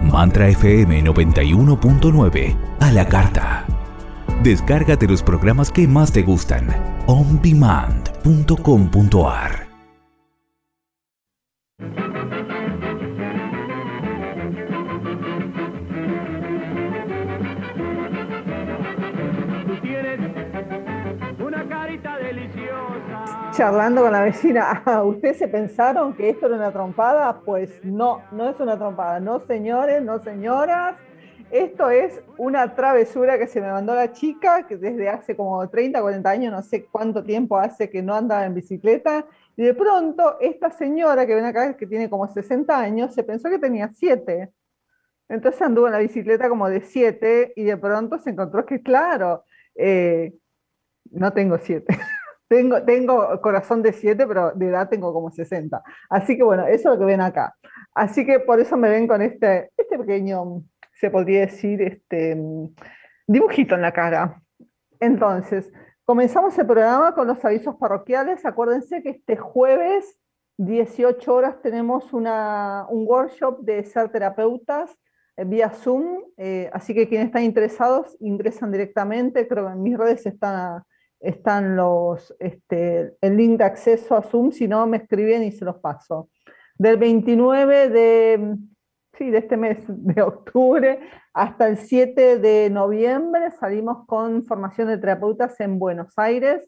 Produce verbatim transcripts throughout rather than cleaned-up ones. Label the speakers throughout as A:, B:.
A: Mantra F M noventa y uno punto nueve a la carta. Descárgate los programas que más te gustan. on demand punto com punto a r.
B: Charlando con la vecina, ah, ¿ustedes se pensaron que esto era una trompada? Pues no, no es una trompada. No, señores, no, señoras. Esto es una travesura que se me mandó la chica, que desde hace como treinta, cuarenta años, no sé cuánto tiempo hace que no andaba en bicicleta. Y de pronto, esta señora que ven acá, que tiene como sesenta años, se pensó que tenía siete. Entonces anduvo en la bicicleta como de siete y de pronto se encontró que, claro, eh, no tengo siete. Tengo, tengo corazón de siete, pero de edad tengo como sesenta. Así que bueno, eso es lo que ven acá. Así que por eso me ven con este, este pequeño, se podría decir, este dibujito en la cara. Entonces, comenzamos el programa con los avisos parroquiales. Acuérdense que este jueves, dieciocho horas, tenemos una, un workshop de ser terapeutas eh, vía Zoom. Eh, así que quienes están interesados, ingresan directamente. Creo que en mis redes están están los, este, el link de acceso a Zoom, si no me escriben y se los paso. Del veintinueve de, sí, de este mes de octubre hasta el siete de noviembre salimos con formación de terapeutas en Buenos Aires.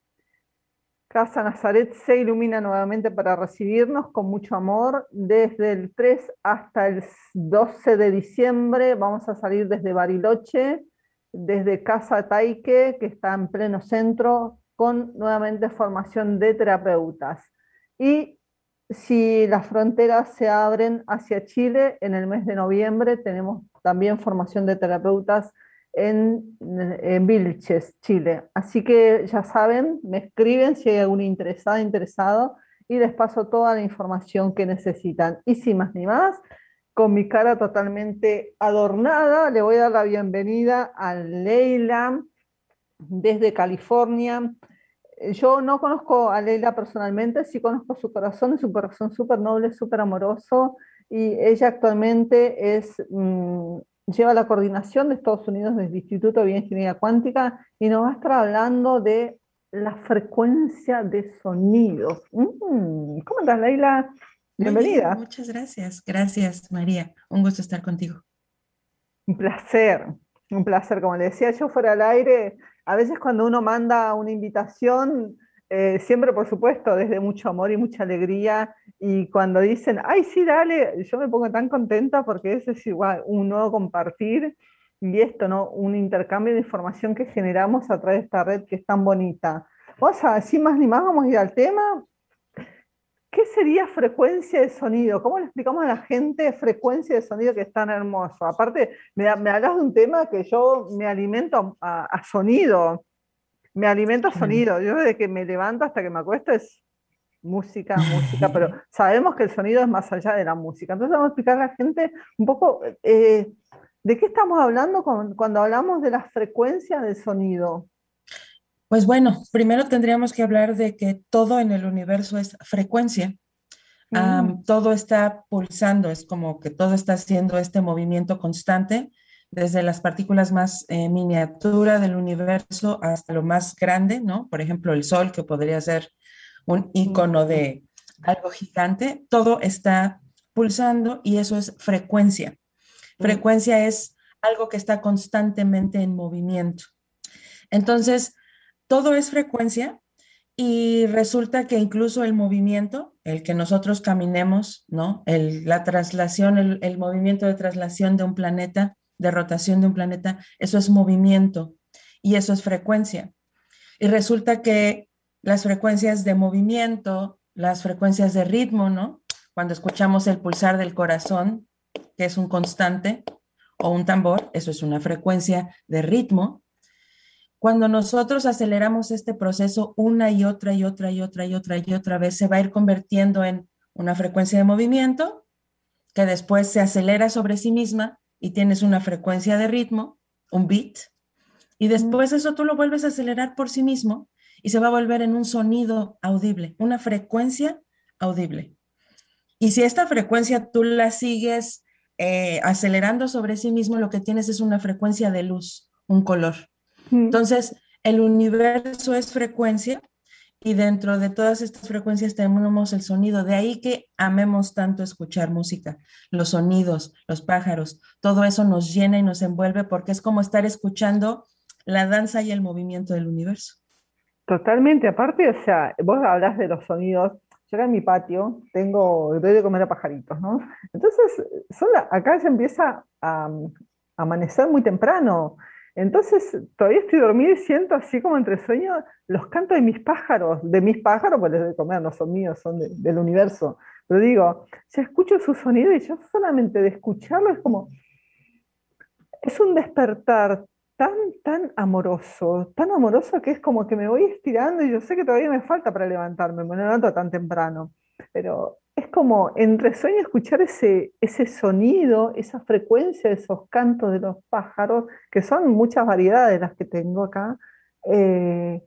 B: Casa Nazaret se ilumina nuevamente para recibirnos con mucho amor. Desde el tres hasta el doce de diciembre vamos a salir desde Bariloche, desde Casa Taique, que está en pleno centro, con nuevamente formación de terapeutas. Y si las fronteras se abren hacia Chile, en el mes de noviembre tenemos también formación de terapeutas en, en Vilches, Chile. Así que ya saben, me escriben si hay algún interesado, interesado, y les paso toda la información que necesitan. Y sin más ni más, con mi cara totalmente adornada, le voy a dar la bienvenida a Leila desde California. Yo no conozco a Leila personalmente, sí conozco su corazón, es un corazón súper noble, súper amoroso, y ella actualmente es, mmm, lleva la coordinación de Estados Unidos del Instituto de Bioingeniería Cuántica y nos va a estar hablando de la frecuencia de sonidos. Mm, ¿Cómo estás, Leila?
C: Muy bien,
B: Bienvenida.
C: muchas gracias. Gracias, María. Un gusto estar contigo.
B: Un placer, un placer. Como le decía yo fuera al aire, a veces cuando uno manda una invitación, eh, siempre por supuesto desde mucho amor y mucha alegría, y cuando dicen, ay sí, dale, yo me pongo tan contenta porque eso es igual un nuevo compartir y esto, ¿no? Un intercambio de información que generamos a través de esta red que es tan bonita. Vamos a, sin más ni más, vamos a ir al tema. ¿Qué sería frecuencia de sonido? ¿Cómo le explicamos a la gente frecuencia de sonido que es tan hermoso? Aparte, me, me hablas de un tema que yo me alimento a, a sonido, me alimento a
C: Claro.
B: sonido. Yo desde que me levanto hasta que me acuesto es música, música, pero sabemos que el sonido es más allá de la música. Entonces vamos a explicar a la gente un poco eh, de qué estamos hablando con, cuando hablamos de la frecuencia del sonido.
C: Pues bueno, primero tendríamos que hablar de que todo en el universo es frecuencia.
B: Mm.
C: Um, todo está pulsando, es como que todo está haciendo este movimiento constante, desde las partículas más eh, miniatura del universo hasta lo más grande, ¿no? Por ejemplo, el Sol, que podría ser un icono de algo gigante, todo está pulsando y eso es frecuencia. Frecuencia es algo que está constantemente en movimiento. Entonces, todo es frecuencia y resulta que incluso el movimiento, el que nosotros caminemos, ¿no? El, la traslación, el, el movimiento de traslación de un planeta, de rotación de un planeta, eso es movimiento y eso es frecuencia. Y resulta que las frecuencias de movimiento, las frecuencias de ritmo, ¿no? Cuando escuchamos el pulsar del corazón, que es un constante, o un tambor, eso es una frecuencia de ritmo. Cuando nosotros aceleramos este proceso una y otra y otra y otra y otra y otra vez, se va a ir convirtiendo en una frecuencia de movimiento que después se acelera sobre sí misma y tienes una frecuencia de ritmo, un beat, y después eso tú lo vuelves a acelerar por sí mismo y se va a volver en un sonido audible, una frecuencia audible. Y si esta frecuencia tú la sigues eh, acelerando sobre sí mismo, lo que tienes es una frecuencia de luz, un color.
B: Mm.
C: Entonces, el universo es frecuencia y dentro de todas estas frecuencias tenemos el sonido. De ahí que amemos tanto escuchar música, los sonidos, los pájaros, todo eso nos llena y nos envuelve porque es como estar escuchando la danza y el movimiento del universo.
B: Totalmente, aparte, o sea, vos hablás de los sonidos. Yo acá en mi patio tengo, doy de comer a pajaritos, ¿no? Entonces, son la- acá ya empieza a, a amanecer muy temprano. Entonces, todavía estoy dormida y siento así como entre sueños los cantos de mis pájaros, de mis pájaros, pues les doy de comer, no son míos, son de- del universo. Pero digo, ya escucho su sonido y yo solamente de escucharlo es como, es un despertar tan, tan amoroso, tan amoroso que es como que me voy estirando y yo sé que todavía me falta para levantarme, me levanto tan temprano, pero es como entre sueño escuchar ese, ese sonido, esa frecuencia de esos cantos de los pájaros, que son muchas variedades las que tengo acá, eh,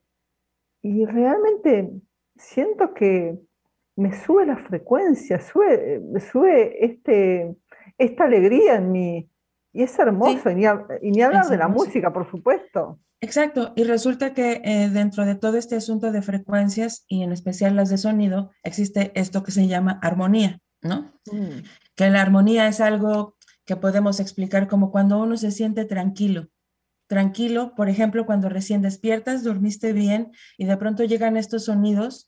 B: y realmente siento que me sube la frecuencia, sube, me sube este, esta alegría en mí. Y es hermoso,
C: Sí,
B: y ni, hab- y ni hablar
C: es
B: de la
C: hermoso.
B: música, por supuesto.
C: Exacto, y resulta que eh, dentro de todo este asunto de frecuencias y en especial las de sonido, existe esto que se llama armonía, ¿no?
B: Mm.
C: Que la armonía es algo que podemos explicar como cuando uno se siente tranquilo. Tranquilo, por ejemplo, cuando recién despiertas, dormiste bien y de pronto llegan estos sonidos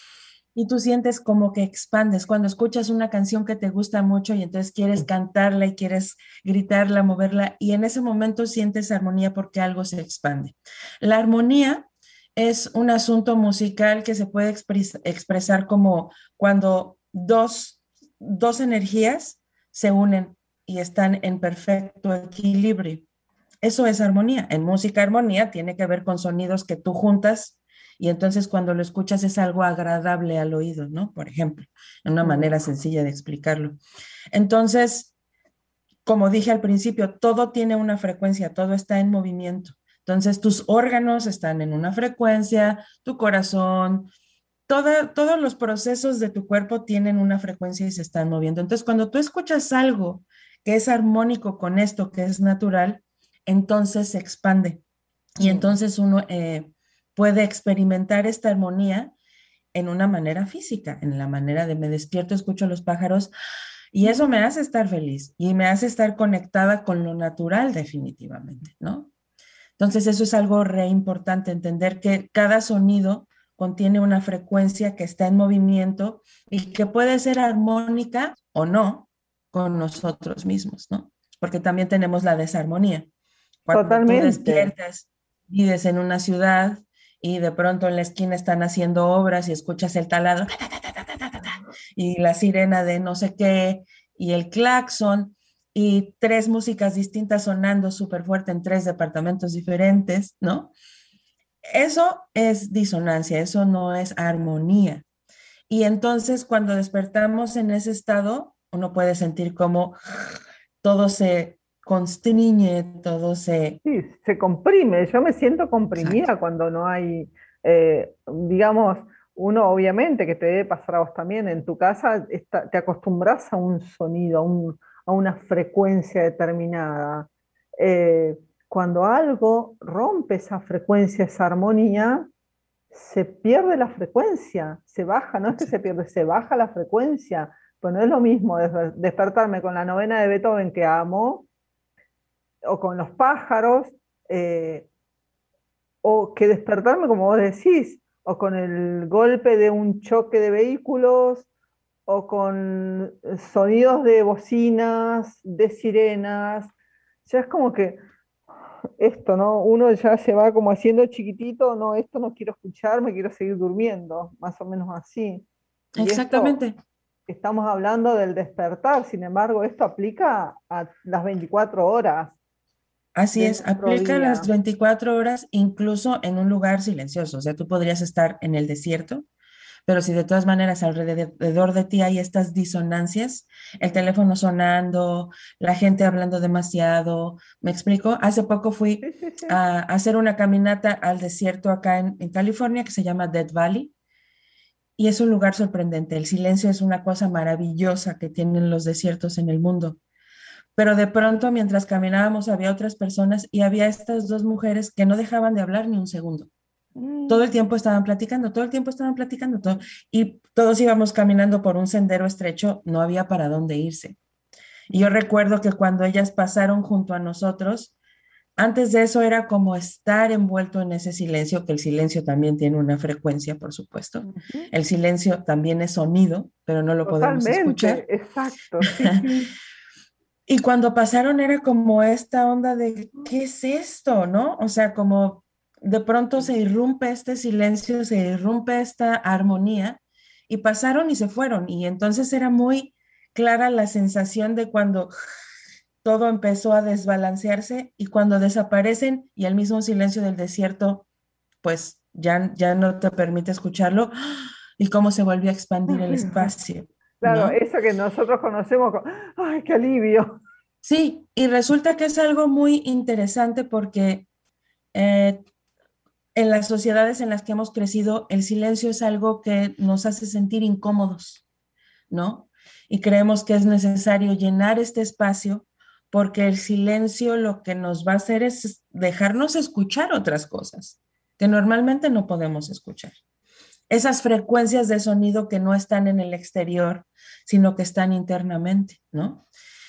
C: y tú sientes como que expandes. Cuando escuchas una canción que te gusta mucho y entonces quieres cantarla y quieres gritarla, moverla, y en ese momento sientes armonía porque algo se expande. La armonía es un asunto musical que se puede expres expresar como cuando dos, dos energías se unen y están en perfecto equilibrio. Eso es armonía. En música, armonía tiene que ver con sonidos que tú juntas y entonces cuando lo escuchas es algo agradable al oído, ¿no? Por ejemplo, en una
B: Mm.
C: manera sencilla de explicarlo. Entonces, como dije al principio, todo tiene una frecuencia, todo está en movimiento. Entonces, tus órganos están en una frecuencia, tu corazón, toda, todos los procesos de tu cuerpo tienen una frecuencia y se están moviendo. Entonces, cuando tú escuchas algo que es armónico con esto, que es natural, entonces se expande. Y
B: Mm.
C: entonces uno eh, puede experimentar esta armonía en una manera física, en la manera de me despierto, escucho los pájaros y eso me hace estar feliz y me hace estar conectada con lo natural definitivamente, ¿no? Entonces eso es algo re importante, entender que cada sonido contiene una frecuencia que está en movimiento y que puede ser armónica o no con nosotros mismos, ¿no? Porque también tenemos la desarmonía. Cuando tú
B: Totalmente.
C: despiertas, vives en una ciudad y de pronto en la esquina están haciendo obras y escuchas el taladro ta, ta, ta, ta, ta, ta, ta, ta, y la sirena de no sé qué y el claxon y tres músicas distintas sonando súper fuerte en tres departamentos diferentes, ¿no? Eso es disonancia, eso no es armonía. Y entonces cuando despertamos en ese estado, uno puede sentir como todo se constriñe, todo se...
B: Sí, se comprime. Yo me siento
C: Exacto.
B: comprimida cuando no hay, eh, digamos, uno obviamente que te debe pasar a vos también. En tu casa está- te acostumbras a un sonido, a, un- a una frecuencia determinada. Eh, Cuando algo rompe esa frecuencia, esa armonía, se pierde la frecuencia, se baja, no es que se pierde, se baja la frecuencia. Pues no es lo mismo desper- despertarme con la novena de Beethoven que amo o con los pájaros, eh, o que despertarme, como vos decís, o con el golpe de un choque de vehículos, o con sonidos de bocinas, de sirenas. Ya es como que esto, ¿no? Uno ya se va como haciendo chiquitito, no, esto no quiero escuchar, me quiero seguir durmiendo, más o menos así. Y esto,
C: Exactamente.
B: estamos hablando del despertar, sin embargo, esto aplica a las veinticuatro horas
C: Así
B: de
C: es,
B: nuestro
C: aplica las
B: día.
C: veinticuatro horas incluso en un lugar silencioso. O sea, tú podrías estar en el desierto, pero si de todas maneras alrededor de ti hay estas disonancias, el teléfono sonando, la gente hablando demasiado, ¿me explico? Hace poco fui
B: Sí, sí, sí.
C: a, a hacer una caminata al desierto acá en, en California que se llama Death Valley y es un lugar sorprendente. El silencio es una cosa maravillosa que tienen los desiertos en el mundo. pero de pronto mientras caminábamos había otras personas y había estas dos mujeres que no dejaban de hablar ni un segundo. Todo el tiempo estaban platicando, todo el tiempo estaban platicando, todo, y todos íbamos caminando por un sendero estrecho, no había para dónde irse. Y yo recuerdo que cuando ellas pasaron junto a nosotros, antes de eso era como estar envuelto en ese silencio, que el silencio también tiene una frecuencia, por supuesto.
B: Ujú.
C: El silencio también es sonido, pero no lo podemos escuchar.
B: Totalmente, exacto, sí, sí.
C: Y cuando pasaron era como esta onda de, ¿qué es esto? ¿No? O sea, como de pronto se irrumpe este silencio, se irrumpe esta armonía y pasaron y se fueron. Y entonces era muy clara la sensación de cuando todo empezó a desbalancearse y cuando desaparecen y el mismo silencio del desierto, pues ya, ya no te permite escucharlo y cómo se volvió a expandir el espacio,
B: Claro,
C: ¿no?
B: eso que nosotros conocemos como, ¡ay, qué alivio!
C: Sí, y resulta que es algo muy interesante porque eh, en las sociedades en las que hemos crecido, el silencio es algo que nos hace sentir incómodos, ¿no? Y creemos que es necesario llenar este espacio porque el silencio lo que nos va a hacer es dejarnos escuchar otras cosas que normalmente no podemos escuchar. Esas frecuencias de sonido que no están en el exterior, sino que están internamente, ¿no?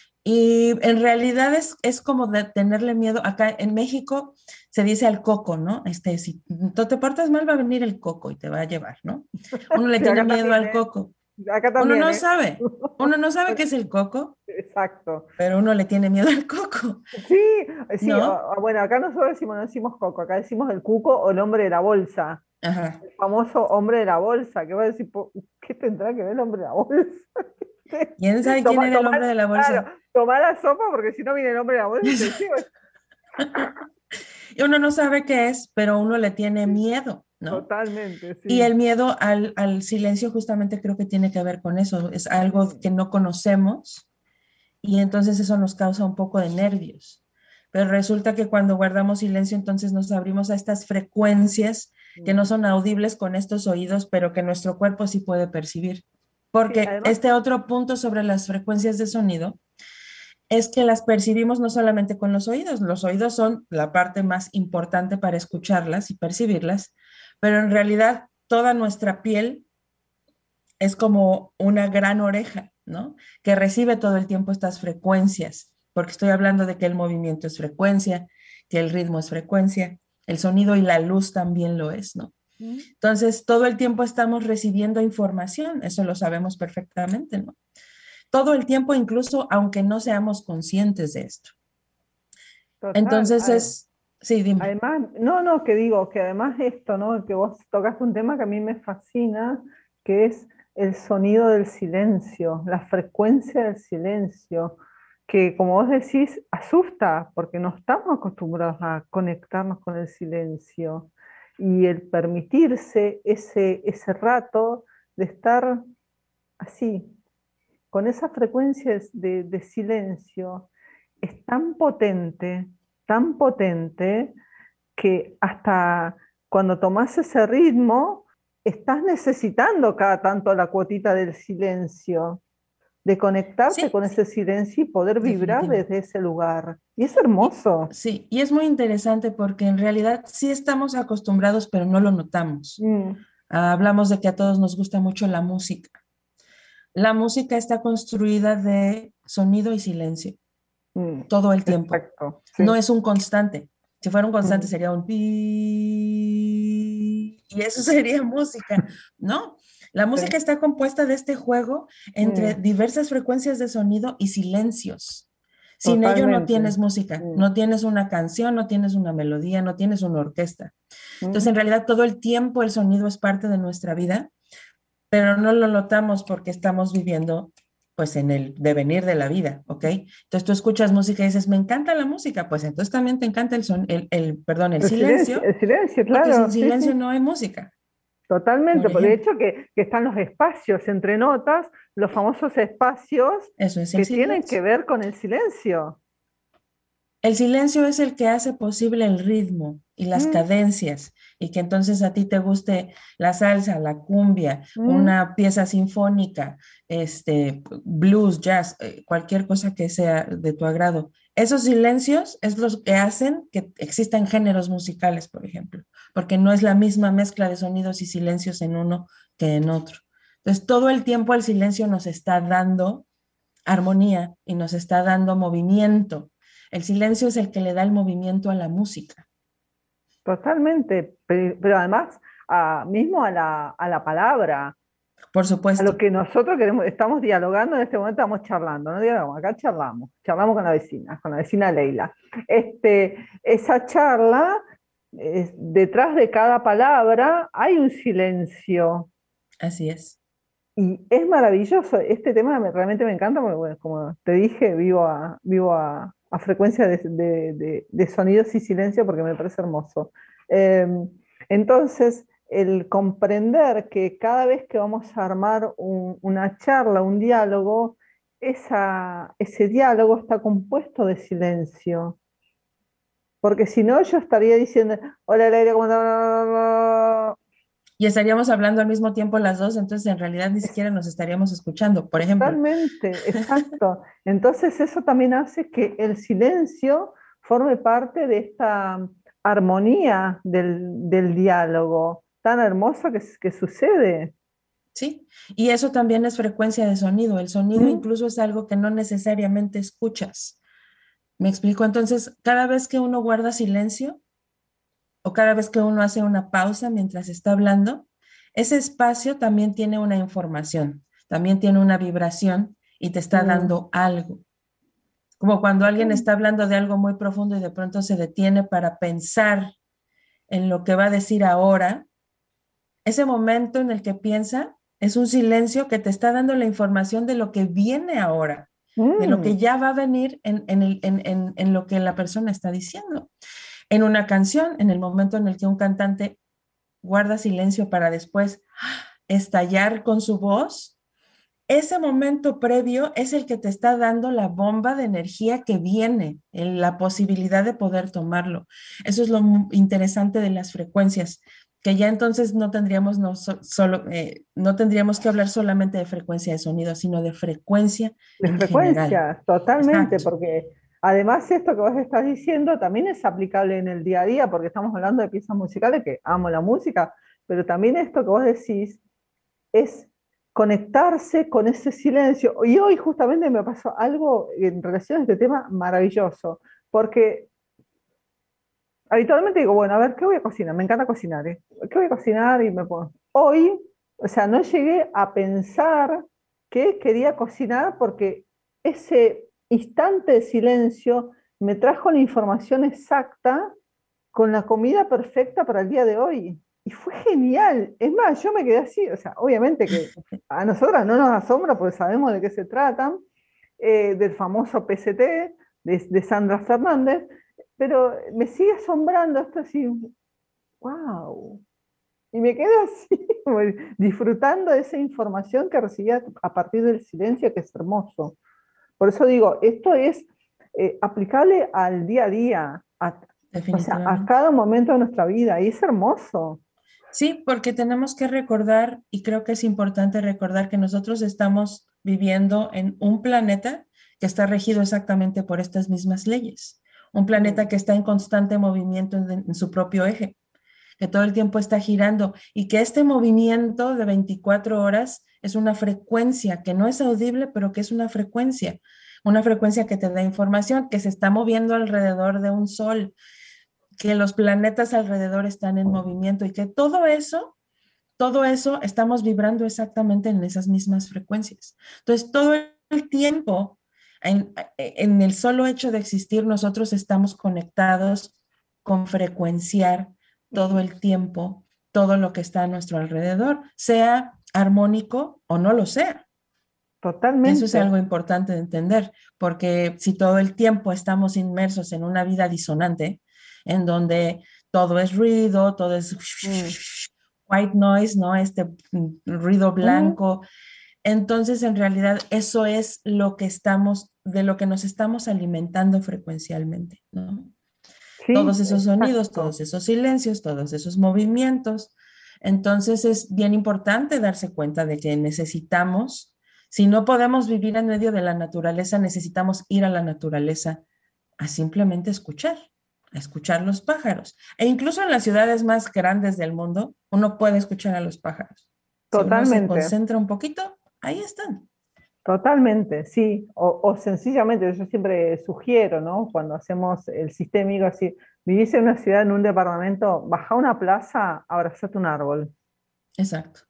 C: Y en realidad es, es como de tenerle miedo. Acá en México se dice al coco, ¿no? Este, si tú te portas mal, va a venir el coco y te va a llevar, ¿no? Uno le
B: Sí,
C: tiene
B: acá
C: miedo
B: también,
C: al
B: ¿eh?
C: coco.
B: Acá
C: Uno
B: también,
C: no
B: ¿eh?
C: sabe. Uno no sabe qué es el coco,
B: Exacto.
C: pero uno le tiene miedo al coco,
B: Sí, sí, o-
C: ¿no?
B: o, bueno, acá nosotros decimos, no decimos coco, acá decimos el cuco o el hombre de la bolsa.
C: Ajá.
B: El famoso hombre de la bolsa, que va a decir, "Po- ¿qué tendrá que ver el hombre de la bolsa?
C: ¿Quién sabe quién
B: Toma,
C: era el
B: toma,
C: hombre de la
B: claro,
C: bolsa?
B: toma la sopa porque si no viene el hombre de la bolsa y te lleva.
C: Y uno no sabe qué es, pero uno le tiene miedo, ¿no?
B: Totalmente,
C: Y
B: sí.
C: el miedo al, al silencio justamente creo que tiene que ver con eso. Es algo
B: Mm,
C: que no conocemos y entonces eso nos causa un poco de nervios. Pero resulta que cuando guardamos silencio, entonces nos abrimos a estas frecuencias que no
B: mm.
C: son audibles con estos oídos, pero que nuestro cuerpo sí puede percibir.
B: Sí,
C: Porque
B: además,
C: este otro punto sobre las frecuencias de sonido es que las percibimos no solamente con los oídos, los oídos son la parte más importante para escucharlas y percibirlas, pero en realidad toda nuestra piel es como una gran oreja, ¿no? Que recibe todo el tiempo estas frecuencias, porque estoy hablando de que el movimiento es frecuencia, que el ritmo es frecuencia, el sonido y la luz también lo es, ¿no?
B: mm,
C: Entonces, todo el tiempo estamos recibiendo información, eso lo sabemos perfectamente, ¿no? Todo el tiempo, incluso aunque no seamos conscientes de esto.
B: total.
C: Entonces
B: Ade-
C: es, sí, dime.
B: Además, no, no, que digo, que además esto, ¿no? Que vos tocaste un tema que a mí me fascina, que es el sonido del silencio, la frecuencia del silencio, que como vos decís, asusta, porque no estamos acostumbrados a conectarnos con el silencio. Y el permitirse ese, ese rato de estar así, con esas frecuencias de, de silencio, es tan potente, tan potente que hasta cuando tomas ese ritmo, estás necesitando cada tanto la cuotita del silencio, de conectarte
C: Sí,
B: con ese silencio y poder vibrar
C: definitivo.
B: desde ese lugar. Y es
C: Y,
B: hermoso.
C: sí, y es muy interesante porque en realidad sí estamos acostumbrados, pero no lo notamos.
B: Mm,
C: Ah, hablamos de que a todos nos gusta mucho la música. La música está construida de sonido y silencio
B: mm,
C: todo el tiempo.
B: exacto, sí.
C: No es un constante. Si fuera un constante
B: Mm,
C: sería un pi y eso sería música. No, la
B: sí,
C: música está compuesta de este juego entre
B: mm,
C: diversas frecuencias de sonido y silencios. Sin ello no tienes
B: totalmente.
C: música,
B: Mm,
C: no tienes una canción, no tienes una melodía, no tienes una orquesta. Entonces,
B: mm.
C: en realidad, todo el tiempo el sonido es parte de nuestra vida, pero no lo notamos porque estamos viviendo pues en el devenir de la vida, ¿ok? Entonces tú escuchas música y dices, me encanta la música, pues entonces también te encanta el son, el, el, perdón, el
B: El silencio,
C: silencio,
B: el silencio,
C: porque sin
B: claro, sí,
C: silencio
B: sí.
C: no hay música,
B: Totalmente,
C: por
B: por de
C: ejemplo.
B: hecho que, que están los espacios entre notas, los famosos espacios
C: Eso es el
B: que tienen
C: silencio.
B: que ver con el silencio.
C: El silencio es el que hace posible el ritmo y las
B: Mm,
C: cadencias, y que entonces a ti te guste la salsa, la cumbia,
B: mm.
C: una pieza sinfónica, este, blues, jazz, eh, cualquier cosa que sea de tu agrado. Esos silencios es los que hacen que existan géneros musicales, por ejemplo, porque no es la misma mezcla de sonidos y silencios en uno que en otro. Entonces, todo el tiempo el silencio nos está dando armonía y nos está dando movimiento. El silencio es el que le da el movimiento a la música.
B: Totalmente, pe- pero además a- mismo a la, a la palabra,
C: Por
B: a lo
C: supuesto.
B: que nosotros queremos, estamos dialogando en este momento, estamos charlando, no dialogamos, acá charlamos, charlamos con la vecina, con la vecina Leila. Este, esa charla, es- detrás de cada palabra hay un silencio
C: Así es.
B: y es maravilloso. Este tema me- realmente me encanta porque, bueno, como te dije, vivo a, vivo a, a frecuencia de, de- de- de sonidos y silencio porque me parece hermoso. Eh, entonces, el comprender que cada vez que vamos a armar un- una charla, un diálogo, esa, ese diálogo está compuesto de silencio. Porque si no, yo estaría diciendo, hola, Leila, ¿cómo estás?
C: Y estaríamos hablando al mismo tiempo las dos, entonces en realidad ni siquiera nos estaríamos escuchando, por ejemplo.
B: Totalmente, exacto. Entonces eso también hace que el silencio forme parte de esta armonía del, del diálogo tan hermosa que, que sucede.
C: ¿Sí? Y eso también es frecuencia de sonido. El sonido
B: Mm,
C: incluso es algo que no necesariamente escuchas. ¿Me explico? Entonces, cada vez que uno guarda silencio o cada vez que uno hace una pausa mientras está hablando, ese espacio también tiene una información, también tiene una vibración y te está
B: mm,
C: dando algo. Como cuando alguien
B: total.
C: está hablando de algo muy profundo y de pronto se detiene para pensar en lo que va a decir ahora, ese momento en el que piensa es un silencio que te está dando la información de lo que viene ahora, de lo
B: Mm,
C: que ya va a venir en, en, el, en, en, en lo que la persona está diciendo. En una canción, en el momento en el que un cantante guarda silencio para después estallar con su voz, ese momento previo es el que te está dando la bomba de energía que viene, la posibilidad de poder tomarlo. Eso es lo interesante de las frecuencias, que ya entonces no tendríamos, no, so, solo, eh, no tendríamos que hablar solamente de frecuencia de sonido, sino de frecuencia
B: de
C: en general.
B: frecuencia, totalmente,
C: Exacto.
B: porque además esto que vos estás diciendo también es aplicable en el día a día, porque estamos hablando de piezas musicales, que amo la música, pero también esto que vos decís es conectarse con ese silencio. Y hoy justamente me pasó algo en relación a este tema maravilloso, porque habitualmente digo, bueno, a ver, ¿qué voy a cocinar? Me encanta cocinar, ¿eh? ¿Qué voy a cocinar? Y me pongo. Hoy, o sea, no llegué a pensar que quería cocinar porque ese instante de silencio me trajo la información exacta con la comida perfecta para el día de hoy. Y fue genial. Es más, yo me quedé así, o sea, obviamente que a nosotras no nos asombra porque sabemos de qué se trata, eh, del famoso P C T de, de Sandra Fernández, pero me sigue asombrando esto así, wow. Y me quedo así, disfrutando de esa información que recibía a partir del silencio, que es hermoso. Por eso digo, esto es eh, aplicable al día a día, a, o sea, a
C: Definitivamente.
B: cada momento de nuestra vida, y es hermoso.
C: Sí, porque tenemos que recordar, y creo que es importante recordar que nosotros estamos viviendo en un planeta que está regido exactamente por estas mismas leyes. Un planeta
B: Mm,
C: que está en constante movimiento en, en su propio eje, que todo el tiempo está girando y que este movimiento de veinticuatro horas es una frecuencia que no es audible, pero que es una frecuencia, una frecuencia que te da información, que se está moviendo alrededor de un sol, que los planetas alrededor están en movimiento y que todo eso, todo eso estamos vibrando exactamente en esas mismas frecuencias. Entonces, todo el tiempo, en, en el solo hecho de existir, nosotros estamos conectados con frecuenciar todo
B: mm,
C: el tiempo, todo lo que está a nuestro alrededor, sea armónico o no lo sea. Eso es
B: totalmente.
C: algo importante de entender, porque si todo el tiempo estamos inmersos en una vida disonante, en donde todo es ruido, todo es
B: Mm,
C: white noise, ¿no? Este ruido
B: mm,
C: blanco, Entonces, en realidad, eso es lo que estamos, de lo que nos estamos alimentando frecuencialmente, ¿no?
B: Sí,
C: Todos esos sonidos,
B: exacto.
C: todos esos silencios, todos esos movimientos. Entonces, es bien importante darse cuenta de que necesitamos, si no podemos vivir en medio de la naturaleza, necesitamos ir a la naturaleza a simplemente escuchar, a escuchar los pájaros. E incluso en las ciudades más grandes del mundo, uno puede escuchar a los pájaros. Si uno se
B: Totalmente.
C: concentra un poquito, ahí están.
B: Totalmente, sí. O, o sencillamente, yo siempre sugiero, ¿no? Cuando hacemos el sistémico, así, vivís en una ciudad, en un departamento, bajá a una plaza, abrazate un árbol.
C: Exacto.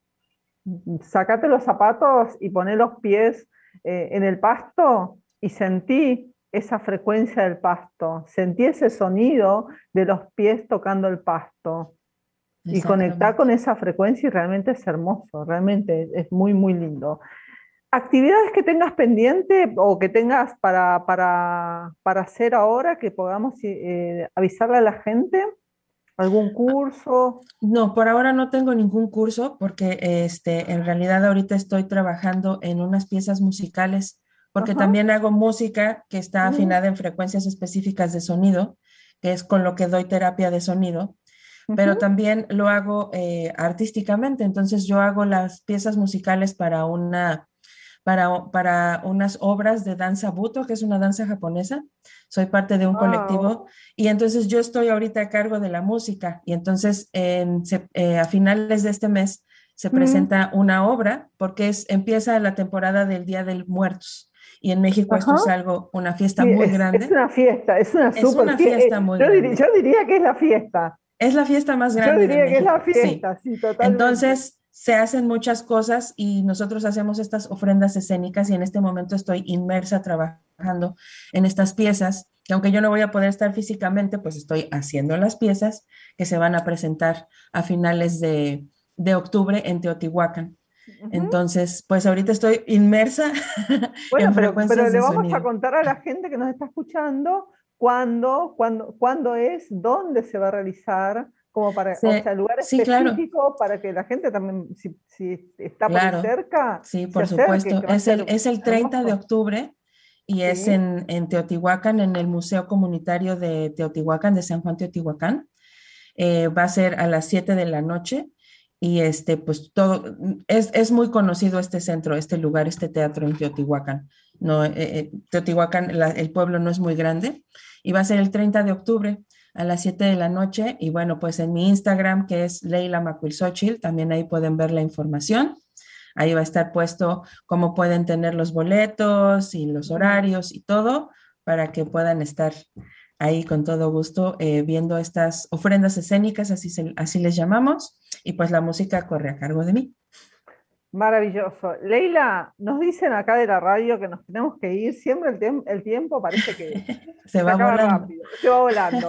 B: Sacate los zapatos y poné los pies eh, en el pasto y sentí esa frecuencia del pasto. Sentí ese sonido de los pies tocando el pasto. Y conectar con esa frecuencia y realmente es hermoso, realmente es muy, muy lindo. ¿Actividades que tengas pendiente o que tengas para, para, para hacer ahora que podamos eh, avisarle a la gente? ¿Algún curso?
C: No, por ahora no tengo ningún curso porque este, en realidad ahorita estoy trabajando en unas piezas musicales porque
B: Ajá.
C: también hago música que está
B: Mm.
C: afinada en frecuencias específicas de sonido, que es con lo que doy terapia de sonido. Pero
B: Ujú.
C: también lo hago eh, artísticamente, entonces yo hago las piezas musicales para, una, para, para unas obras de danza Buto, que es una danza japonesa. Soy parte de un
B: Wow.
C: colectivo y entonces yo estoy ahorita a cargo de la música y entonces en, se, eh, a finales de este mes se
B: Mm.
C: presenta una obra porque es, empieza la temporada del Día de Muertos y en México esto
B: Ajá.
C: es algo, una fiesta
B: Sí,
C: muy
B: es,
C: grande.
B: es una fiesta, es una
C: Es
B: super
C: una
B: fiesta.
C: fiesta muy
B: Yo, dir-
C: grande.
B: yo diría que es la fiesta.
C: Es la fiesta más
B: Yo
C: grande de
B: diría que es la
C: México, sí.
B: fiesta, sí, totalmente.
C: Entonces, se hacen muchas cosas y nosotros hacemos estas ofrendas escénicas y en este momento estoy inmersa trabajando en estas piezas, que aunque yo no voy a poder estar físicamente, pues estoy haciendo las piezas que se van a presentar a finales de, de octubre en Teotihuacán.
B: Ujú.
C: Entonces, pues ahorita estoy inmersa
B: Bueno,
C: en
B: pero,
C: frecuencias
B: pero le
C: de
B: vamos a
C: sonido.
B: contar a la gente que nos está escuchando cuándo, cuándo, cuándo es, dónde se va a realizar, como para, o
C: Se-
B: sea, lugar
C: sí, claro,
B: específico para que la gente también, si, si está por ahí
C: claro.
B: cerca,
C: Sí,
B: se
C: por
B: acerque,
C: supuesto.
B: que va a
C: Es el,
B: ser
C: es el treinta de
B: hermoso.
C: octubre y es
B: Sí.
C: en, en Teotihuacán, en el Museo Comunitario de Teotihuacán, de San Juan Teotihuacán. Eh, va a ser a las siete de la noche y este, pues todo, es, es muy conocido este centro, este lugar, este teatro en Teotihuacán. No, eh, eh, Teotihuacán, la- el pueblo no es muy grande y va a ser el treinta de octubre a las siete de la noche y bueno, pues en mi Instagram que es Leila Macuilxóchitl, también ahí pueden ver la información. Ahí va a estar puesto cómo pueden tener los boletos y los horarios y todo para que puedan estar ahí con todo gusto eh, viendo estas ofrendas escénicas, así, se, así les llamamos, y pues la música corre a cargo de mí.
B: Maravilloso. Leila, nos dicen acá de la radio que nos tenemos que ir. Siempre el, tem- el tiempo parece que
C: Se
B: se
C: va
B: acaba
C: volando.
B: rápido, se va volando.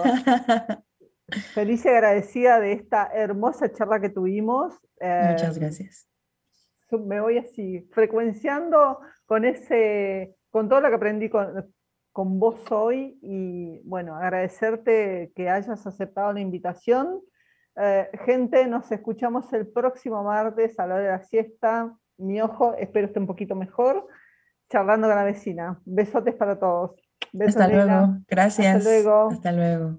B: Feliz y agradecida de esta hermosa charla que tuvimos. Eh,
C: Muchas gracias.
B: me voy así, frecuenciando con ese, con todo lo que aprendí con, con vos hoy y bueno, agradecerte que hayas aceptado la invitación. Eh, gente, nos escuchamos el próximo martes a la hora de la siesta. Mi ojo, espero esté un poquito mejor, charlando con la vecina. Besotes para todos. Besos,
C: Hasta
B: Leila.
C: luego. Gracias.
B: Hasta luego.
C: Hasta luego.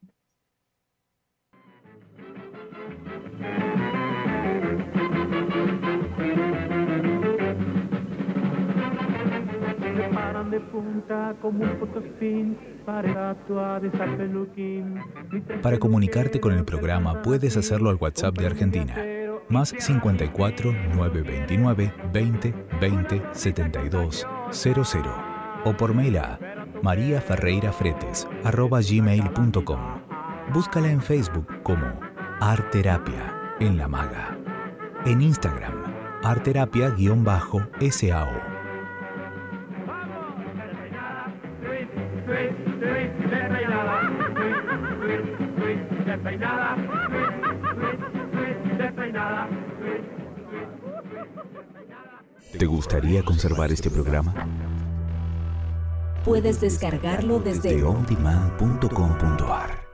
D: De punta como un fotospin para de Peluquín.
A: Para comunicarte con el programa puedes hacerlo al WhatsApp de Argentina, más cincuenta y cuatro, novecientos veintinueve, veinte, veinte, setenta y dos, cero cero o por mail a mariaferreirafretes arroba gmail punto com. Búscala en Facebook como Arterapia en La Maga, en Instagram arterapia-S A O. ¿Te gustaría conservar este programa?
E: Puedes descargarlo desde
A: Desde on demand punto com punto a r